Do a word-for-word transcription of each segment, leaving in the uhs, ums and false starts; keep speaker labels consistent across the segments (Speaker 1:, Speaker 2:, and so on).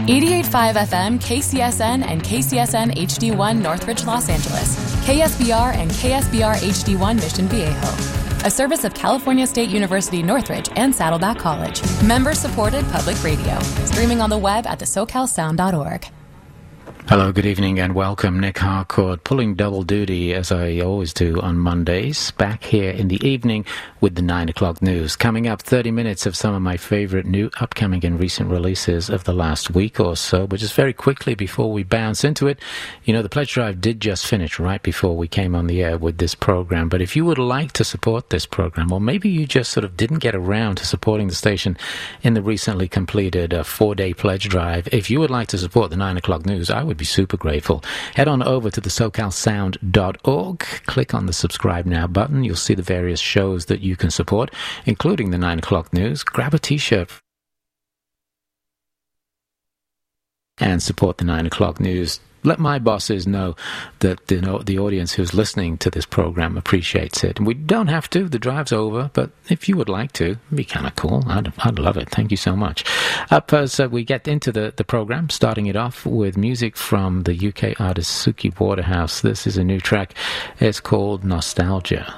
Speaker 1: eighty-eight point five F M, K C S N, and K C S N H D one Northridge, Los Angeles. K S B R and K S B R H D one Mission Viejo. A service of California State University Northridge and Saddleback College. Member-supported public radio. Streaming on the web at the socal sound dot org.
Speaker 2: Hello, good evening and welcome. Nick Harcourt, pulling double duty as I always do on Mondays, back here in the evening with the nine o'clock news. Coming up, thirty minutes of some of my favorite new, upcoming and recent releases of the last week or so. But just very quickly before we bounce into it, you know, the Pledge Drive did just finish right before we came on the air with this program. But if you would like to support this program, or maybe you just sort of didn't get around to supporting the station in the recently completed uh, four-day Pledge Drive, if you would like to support the nine o'clock news, I would be super grateful. Head on over to the socal sound dot org, click on the subscribe now button. You'll see the various shows that you can support, including the nine o'clock news. Grab a t-shirt and support the nine o'clock news. Let my bosses know that you know, the audience who's listening to this program appreciates it. And we don't have to. The drive's over. But if you would like to, it'd be kind of cool. I'd, I'd love it. Thank you so much. Up as uh, we get into the, the program, starting it off with music from the U K artist Suki Waterhouse. This is a new track. It's called Nostalgia.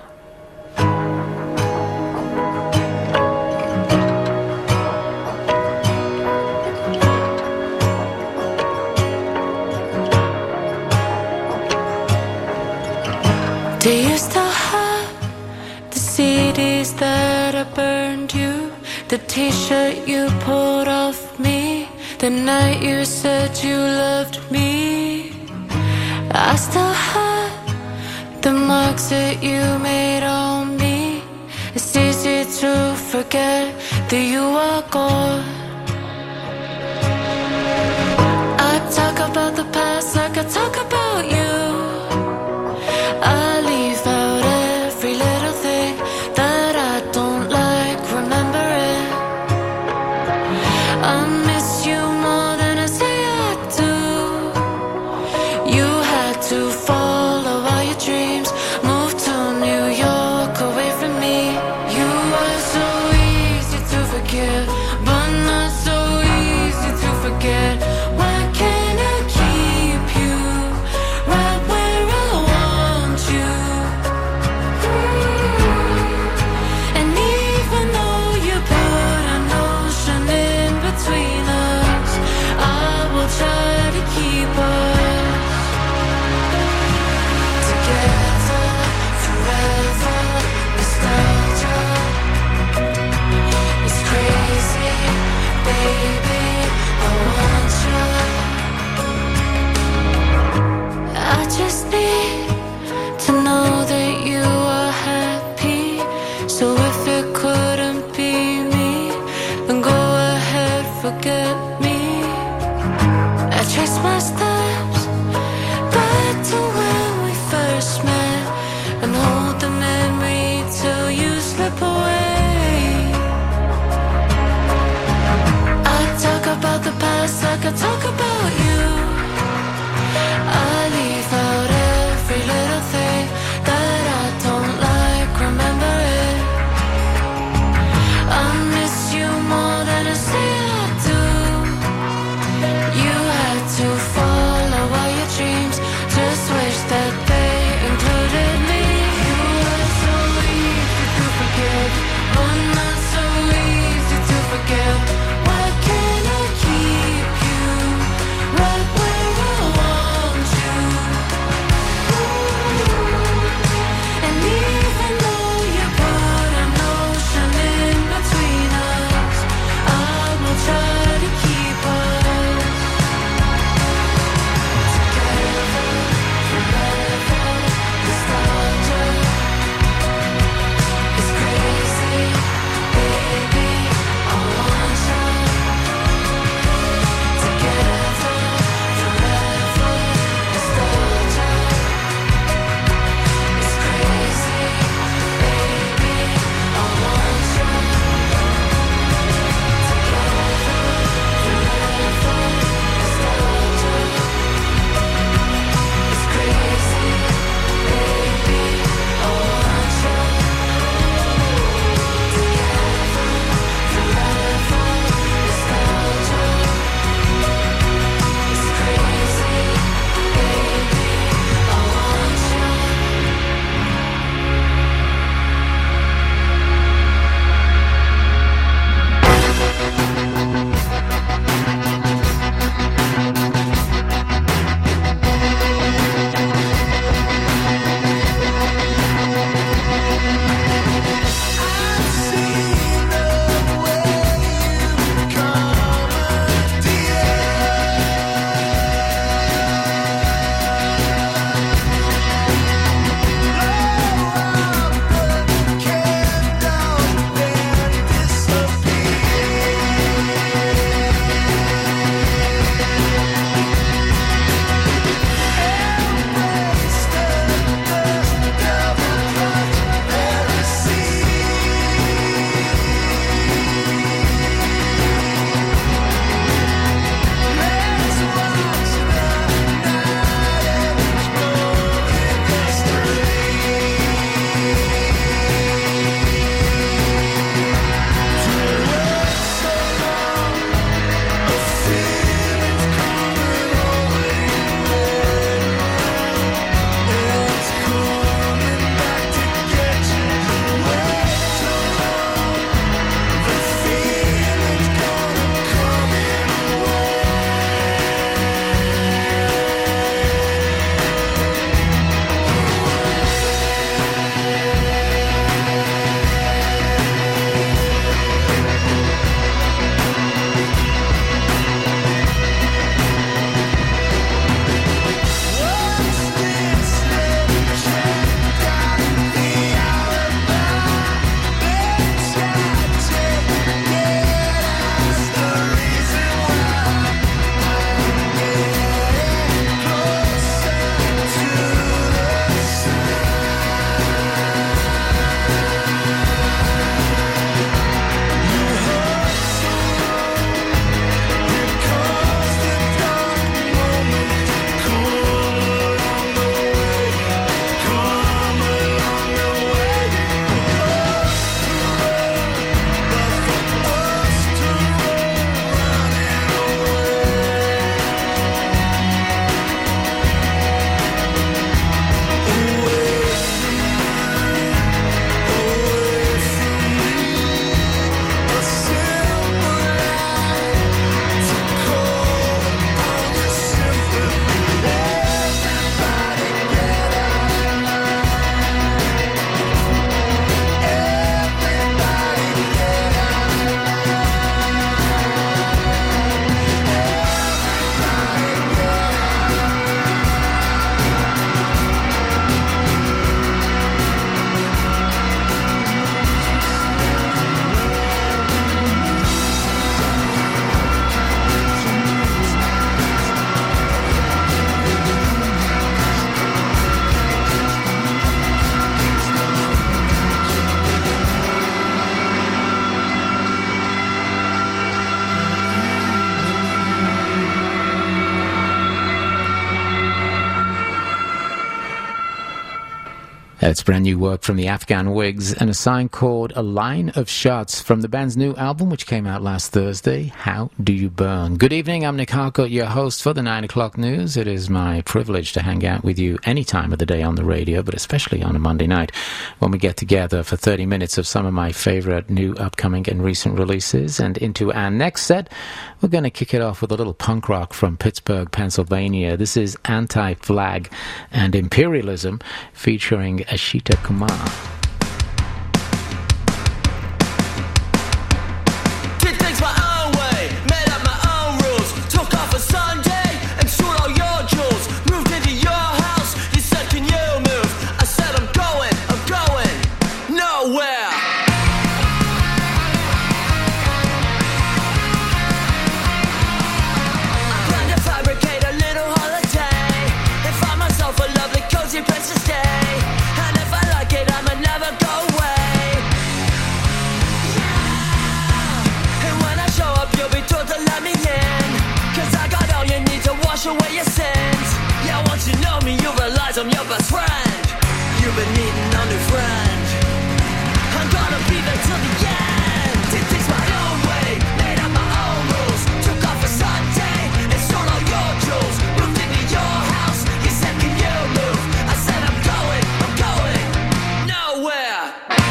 Speaker 3: Do you still have the C Ds that I burned you? The t-shirt you pulled off me the night you said you loved me? I still have the marks that you made on me. It's easy to forget that you are gone. I talk about the past like I talk about you. I leave out every little thing that I don't like remembering. I miss you more than I say I do. You had to follow all your dreams, move to New York away from me. You were so easy to forgive, but not
Speaker 2: It's brand new work from the Afghan Wigs and a song called A Line of Shots from the band's new album, which came out last Thursday, How Do You Burn? Good evening, I'm Nick Harcourt, your host for the nine o'clock news. It is my privilege to hang out with you any time of the day on the radio, but especially on a Monday night when we get together for thirty minutes of some of my favourite new, upcoming and recent releases. And into our next set, we're going to kick it off with a little punk rock from Pittsburgh, Pennsylvania. This is Anti-Flag and Imperialism featuring Ashita Kumar.
Speaker 4: Place to stay, and if I like it, I'ma never go away. Yeah. And when I show up, you'll be told to let me in, 'cause I got all you need to wash away your sins. Yeah, once you know me, you realize I'm your best friend. You've been needing a new friend. I'm gonna be there till the end. Did things my own way, made up my own rules. Took off a Sunday and stole all your jewels. Moved into your house, you said can you move? I said I'm going, I'm going nowhere.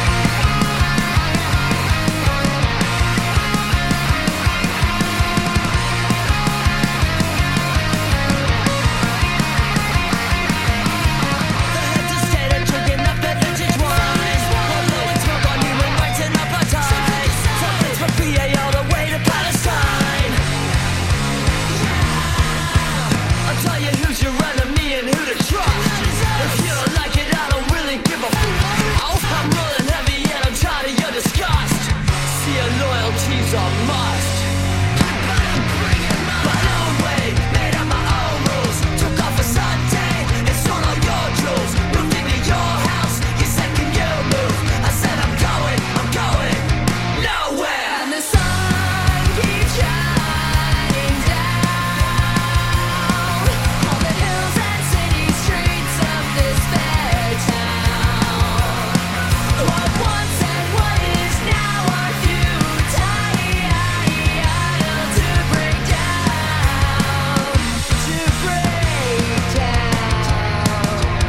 Speaker 4: The heads of state are drinking up the vintage wine. While blowing smoke on human rights and apartheid. Something's for P A all the way to Palestine. I'll tell you who's your enemy and who to trust. If you don't like it, I don't really give a fuck. I'm rolling heavy and I'm tired of your disgust. See, your loyalty's a must. My own way, made up my own rules. Took off a Sunday and stole all your jewels. Moved into your house, you said can you move? I said I'm going, I'm going nowhere. And the sun keeps shining down all the hills and city streets of this fair town. What once and what is now are futile to break down, to break down.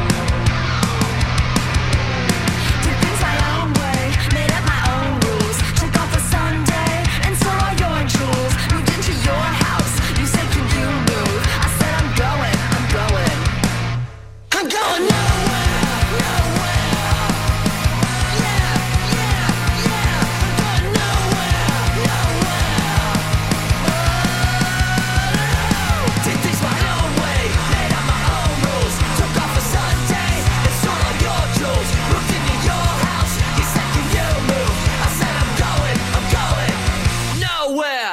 Speaker 4: Did things my own way, made up my own rules. Took off a Sunday and stole all your jewels. Moved into your house, you said can you move? I said I'm going, I'm going, I'm going nowhere, nowhere. Yeah, yeah, yeah, I'm going nowhere, nowhere. Oh, did things my own way, made up my own rules. Took off a Sunday and stole all your jewels. Moved into your house, you said can you move? I said I'm going, I'm going nowhere.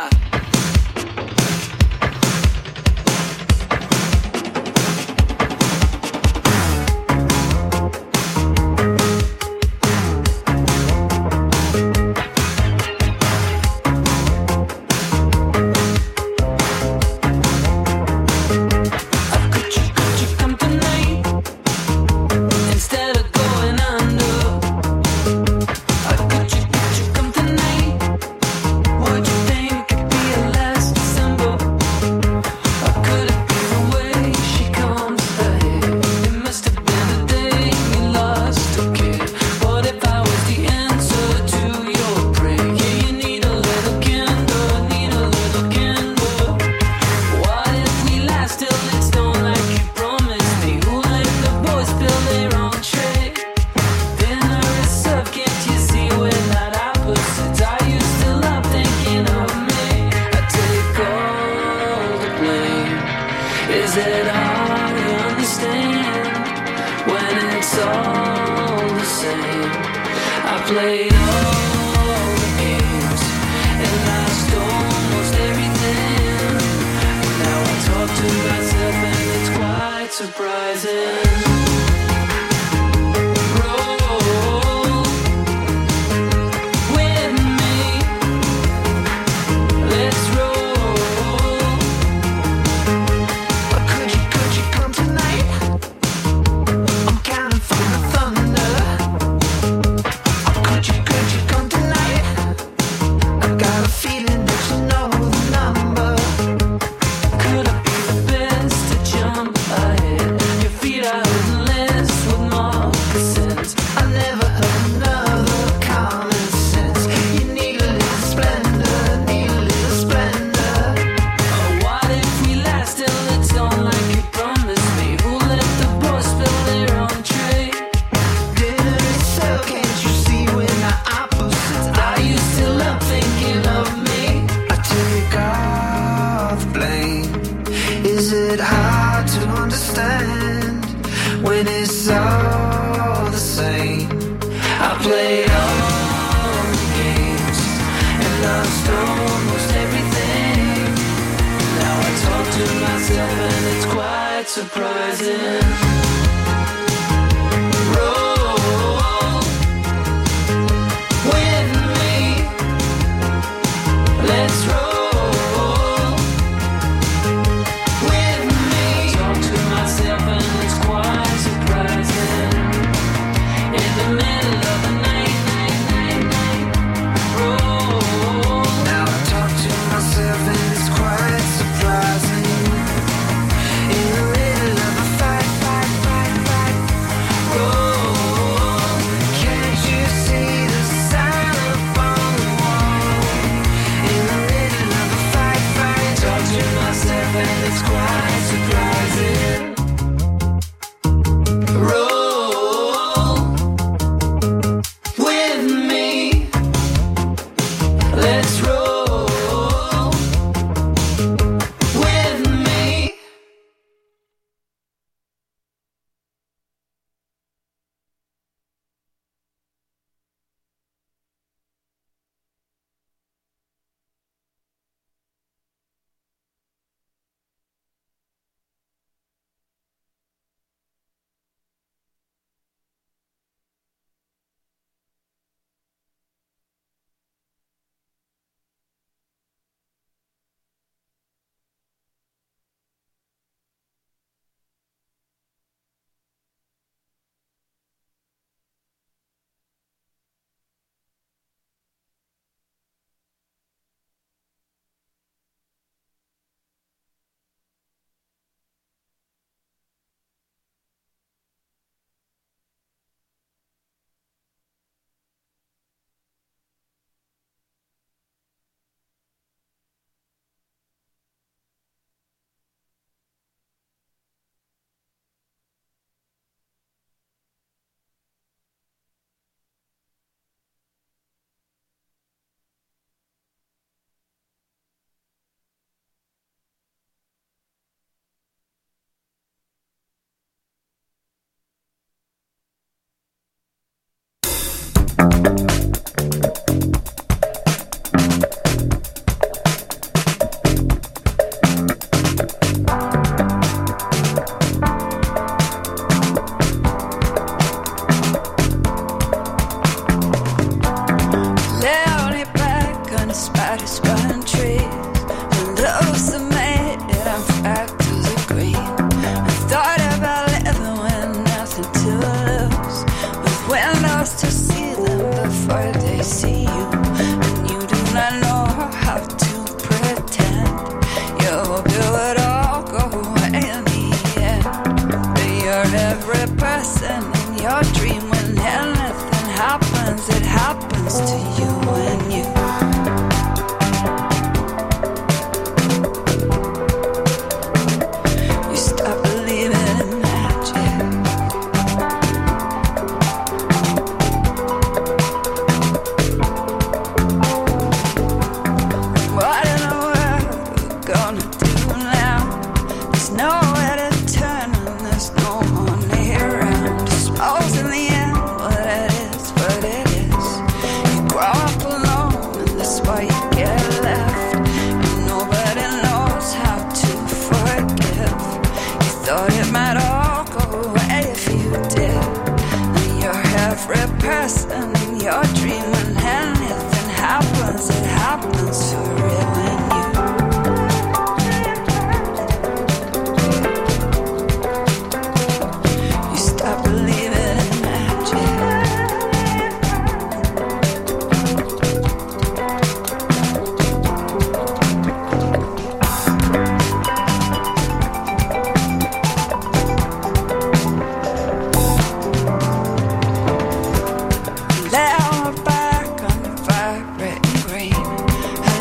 Speaker 4: Could you, could you come tonight instead of going under? Could you, could you come tonight? Would you think it could be a last December? Or could it be the way she comes ahead? It must have been the day we lost a kid. What if I was the answer to your prayer? Yeah, you need a little candor, need a little candor. What if we last till it's done like you promised me? Who let the boys fill their own tray? Dinner is served, can't you see we're not opposites? Are you still up thinking of me? I take all the blame. Is it hard to understand when it's all the same? I played all the games and lost almost everything. Now I talk to myself and it's quite surprising. Roll with me, let's roll. Could you, could you come tonight? I'm counting from the thunder. feeling that you know the number. Could I be the best to jump ahead? Your feet are endless with moccasins. I never heard another common sense. You need a little splendor, need a little splendor. Oh, what if we last till it's on like you promised me? Who let the boys spill their own tray? Dinner is served, can't you see we're not opposites? Are you still up thinking of me? I take all the blame. Is it hard to understand when it's all the same? I played all the games and lost almost everything. Now I talk to myself and it's quite surprising. Roll with me. Let's roll with me. Talk to myself and it's quite surprising. In the middle of the night, night, night, night. Roll. Now I talk to myself and it's quite surprising. In the middle of a fight, fight, fight, fight. Roll. Can't you see the sign up on the wall? In the middle of a fight, fight. Talk to myself and it's quite surprising. Roll with me. Let's roll with me. Lay on your back on the spiders running trees. And those that made it on factors agree. I thought about living with nothing to lose, with windows to see them before they see you. And you do not know how to pretend. You hope it would all go away in the end. But you're every person in your dream. When anything happens, it happens to you and you.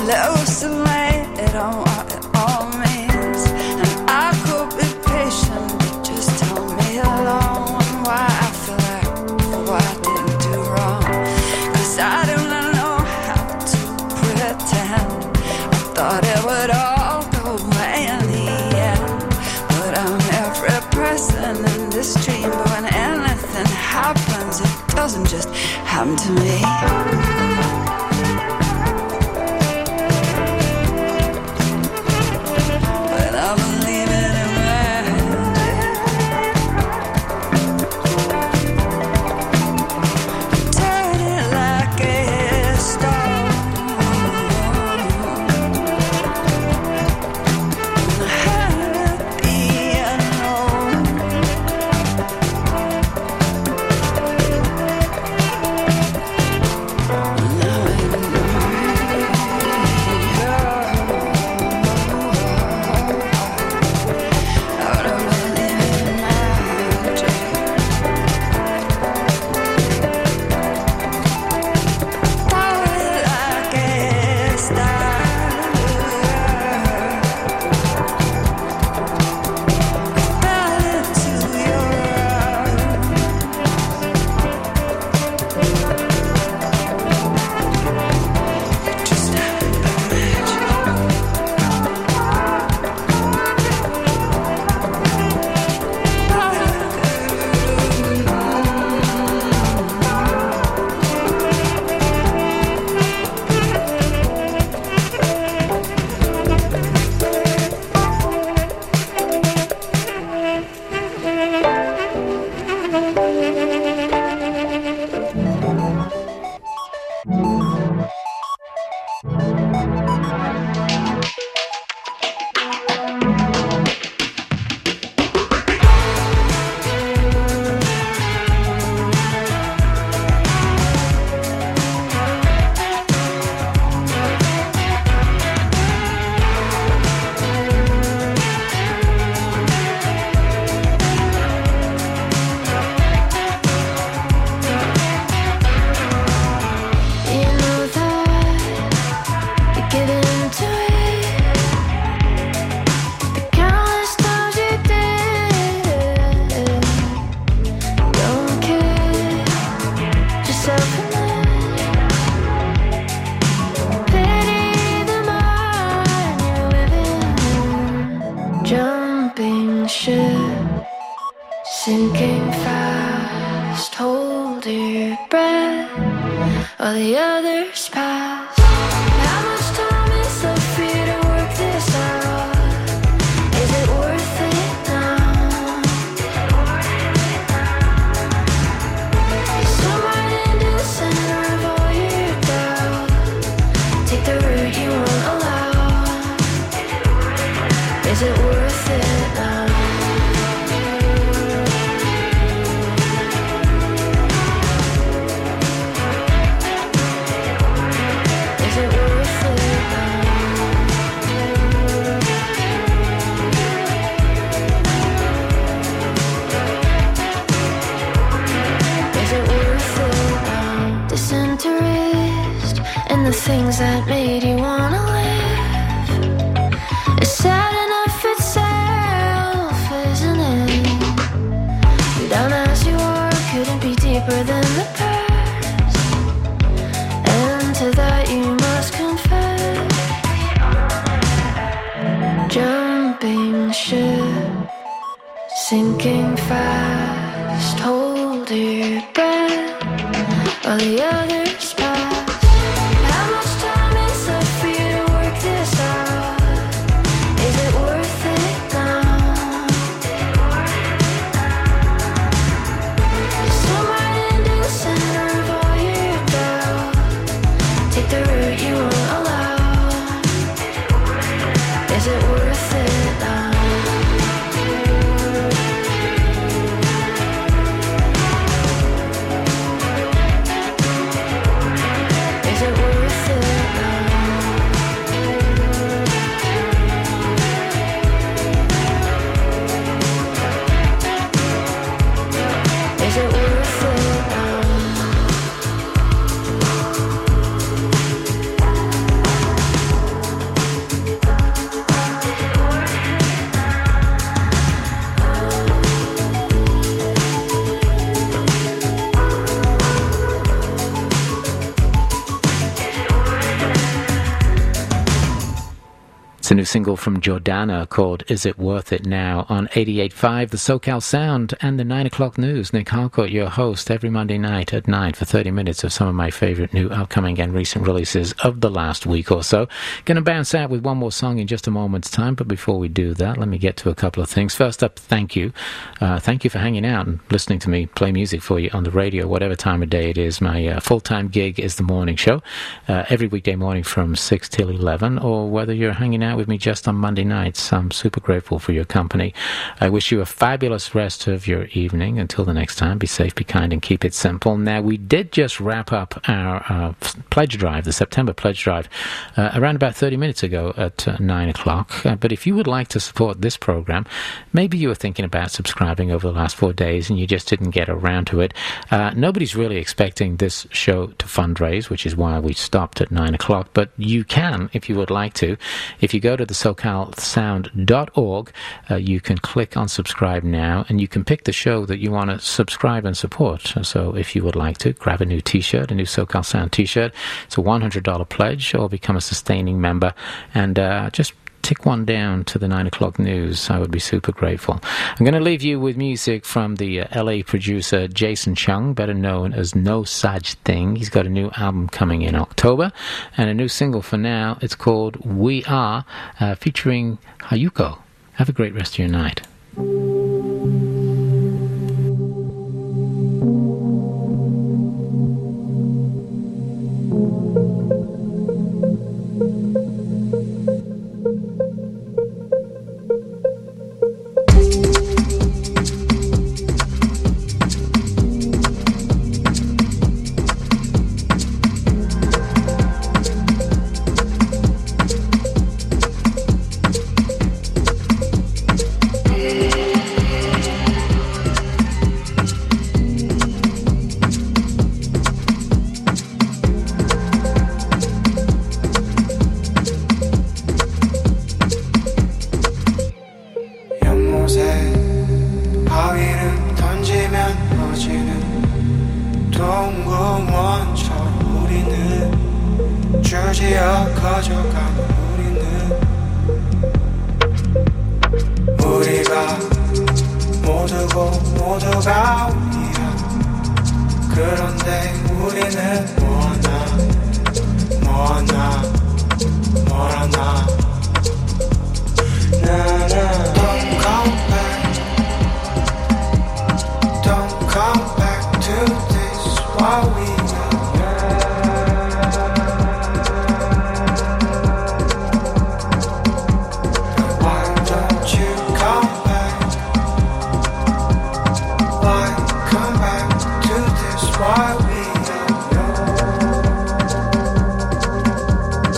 Speaker 5: elucidate on what it all means. And I could be patient, but just tell me alone why I feel like what I didn't do wrong. Cause I don't know how to pretend. I thought it would all go away in the end, but I'm every person in this dream. But when anything happens, it doesn't just happen to me.
Speaker 3: Sinking fast, hold your breath while the others pass. How much time is left for you to work this out? Is it worth it now? Somewhere into the center of all your doubt, take the route you won't allow. Is it worth it now? The things that made you wanna live is sad enough itself, isn't it? Down as you are couldn't be deeper than the past, and to that you must confess. Jumping ship, sinking fast, hold your breath while the others pass.
Speaker 2: It's a new single from Jordana called Is It Worth It Now on eighty-eight point five, the SoCal Sound and the nine o'clock news. Nick Harcourt, your host, every Monday night at nine for thirty minutes of some of my favorite new upcoming and recent releases of the last week or so. Going to bounce out with one more song in just a moment's time, but before we do that, let me get to a couple of things. First up, thank you. Uh, thank you for hanging out and listening to me play music for you on the radio, whatever time of day it is. My uh, full-time gig is the morning show, uh, every weekday morning from six till eleven, or whether you're hanging out with me just on Monday nights. I'm super grateful for your company. I wish you a fabulous rest of your evening. Until the next time, be safe, be kind, and keep it simple. Now, we did just wrap up our uh, pledge drive, the September pledge drive, uh, around about thirty minutes ago at uh, nine o'clock. Uh, but if you would like to support this program, maybe you were thinking about subscribing over the last four days and you just didn't get around to it. Uh, nobody's really expecting this show to fundraise, which is why we stopped at nine o'clock. But you can, if you would like to. If you go to the socal sound dot org, uh, you can click on subscribe now, and you can pick the show that you want to subscribe and support. So if you would like to, grab a new t-shirt, a new SoCal Sound t-shirt. It's a one hundred dollars pledge, or become a sustaining member, and uh, just tick one down to the nine o'clock news. I would be super grateful. I'm going to leave you with music from the uh, L A producer Jason Chung, better known as No Such Thing. He's got a new album coming in October, and a new single for now. It's called We Are, uh, featuring Hayuko. Have a great rest of your night.
Speaker 6: Why we are young.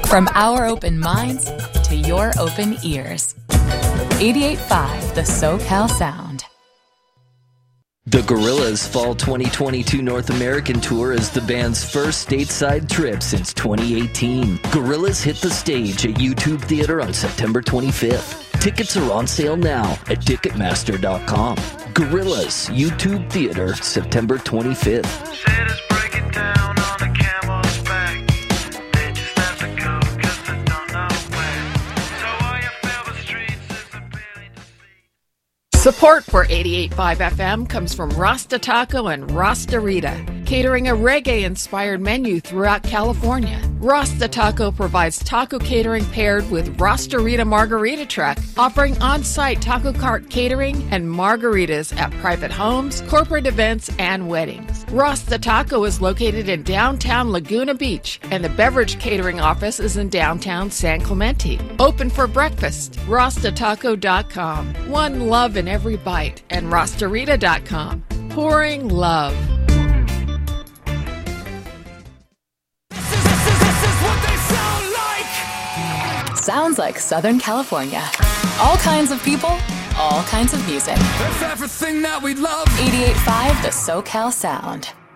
Speaker 1: From our open minds to your open ears. eighty-eight point five, the SoCal Sound.
Speaker 6: The Gorillaz Fall twenty twenty-two North American Tour is the band's first stateside trip since twenty eighteen. Gorillaz hit the stage at YouTube Theater on September twenty-fifth. Tickets are on sale now at Ticketmaster dot com. Gorillaz YouTube Theater, September twenty-fifth.
Speaker 7: Sailors break it down on a camel's back. They just have to go 'cause they don't know where. So all you feel the streets is a billion to see.
Speaker 8: Support for eighty-eight point five F M comes from Rasta Taco and Rasta Rita, catering a reggae-inspired menu throughout California. Rasta Taco provides taco catering paired with Rasta Rita Margarita Truck, offering on-site taco cart catering and margaritas at private homes, corporate events, and weddings. Rasta Taco is located in downtown Laguna Beach, and the beverage catering office is in downtown San Clemente. Open for breakfast. Rasta Taco dot com. One love in every bite. And Rasta Rita dot com. Pouring love.
Speaker 1: Sounds like Southern California. All kinds of people, all kinds of music.
Speaker 9: That's everything that we love.
Speaker 1: eighty-eight point five, the SoCal Sound.